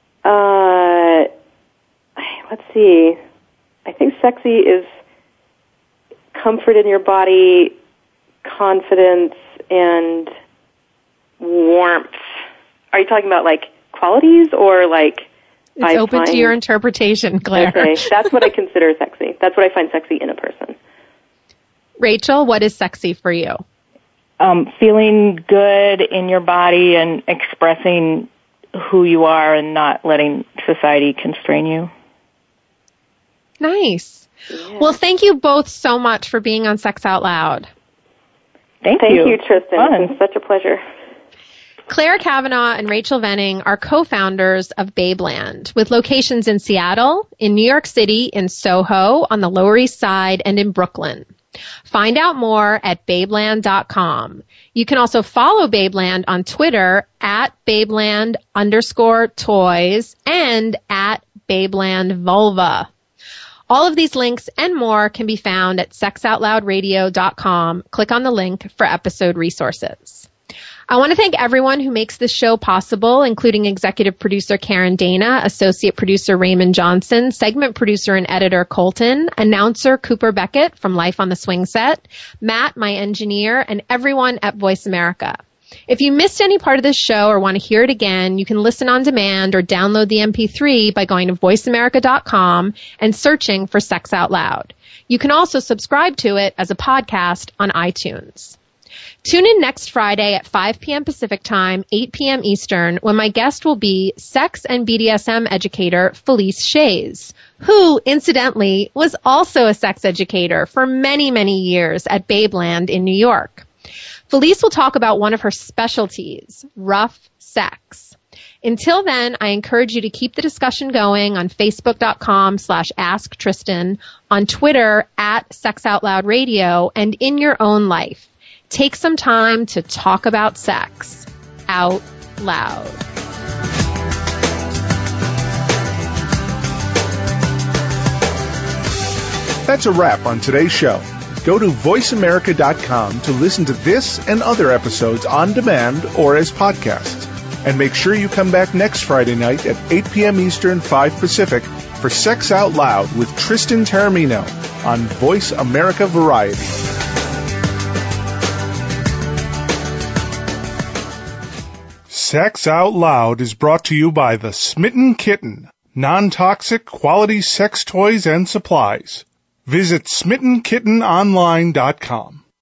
Let's see. I think sexy is comfort in your body, confidence, and warmth. Are you talking about like qualities or like? It's open to your interpretation, Claire. Okay, that's what I consider sexy. That's what I find sexy in a person. Rachel, what is sexy for you? Feeling good in your body and expressing who you are and not letting society constrain you. Nice. Yeah. Well, thank you both so much for being on Sex Out Loud. Thank you, Tristin. It's been such a pleasure. Claire Cavanaugh and Rachel Venning are co-founders of Babeland, with locations in Seattle, in New York City, in Soho, on the Lower East Side, and in Brooklyn. Find out more at Babeland.com. You can also follow Babeland on Twitter at Babeland_toys and at BabelandVulva. All of these links and more can be found at sexoutloudradio.com. Click on the link for episode resources. I want to thank everyone who makes this show possible, including executive producer Karen Dana, associate producer Raymond Johnson, segment producer and editor Colton, announcer Cooper Beckett from Life on the Swing Set, Matt, my engineer, and everyone at Voice America. If you missed any part of this show or want to hear it again, you can listen on demand or download the MP3 by going to voiceamerica.com and searching for Sex Out Loud. You can also subscribe to it as a podcast on iTunes. Tune in next Friday at 5 p.m. Pacific Time, 8 p.m. Eastern, when my guest will be sex and BDSM educator Felice Shays, who, incidentally, was also a sex educator for many, many years at Babeland in New York. Felice will talk about one of her specialties, rough sex. Until then, I encourage you to keep the discussion going on Facebook.com/AskTristin, on Twitter at SexOutLoudRadio, and in your own life. Take some time to talk about sex out loud. That's a wrap on today's show. Go to voiceamerica.com to listen to this and other episodes on demand or as podcasts. And make sure you come back next Friday night at 8 p.m. Eastern, 5 Pacific for Sex Out Loud with Tristin Taormino on Voice America Variety. Sex Out Loud is brought to you by the Smitten Kitten, non-toxic quality sex toys and supplies. Visit SmittenKittenOnline.com.